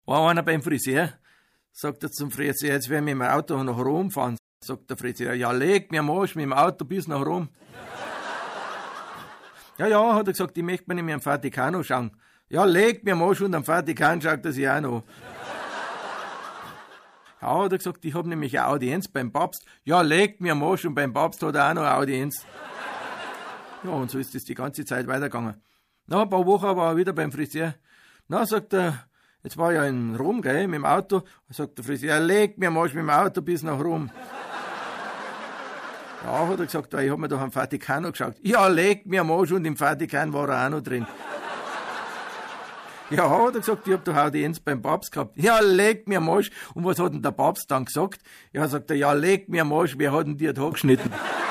War einer beim Friseur, sagt er zum Friseur, jetzt werden wir mit dem Auto nach Rom fahren. Sagt der Friseur, ja, leg mir am Arsch mit dem Auto bis nach Rom. Ja, hat er gesagt, ich möchte mir nicht mehr am Vatikan schauen. Ja, leg mir am Arsch und am Vatikan schaut er sich auch noch. Ja, hat er gesagt, ich habe nämlich eine Audienz beim Papst. Ja, legt mir am Arsch und beim Papst hat er auch noch eine Audienz. Ja, und so ist das die ganze Zeit weitergegangen. Nach ein paar Wochen war er wieder beim Friseur. Na, sagt er, jetzt war ich ja in Rom, gell, mit dem Auto. Sagt der Friseur, legt mir am Arsch mit dem Auto bis nach Rom. Ja, hat er gesagt, ich hab mir doch am Vatikan geschaut. Ja, legt mir am Arsch und im Vatikan war er auch noch drin. Ja, hat er gesagt, ich hab doch Audienz beim Papst gehabt. Ja, legt mir am Arsch. Und was hat denn der Papst dann gesagt? Ja, sagt er, ja, legt mir am Arsch, wer hat denn dir da geschnitten?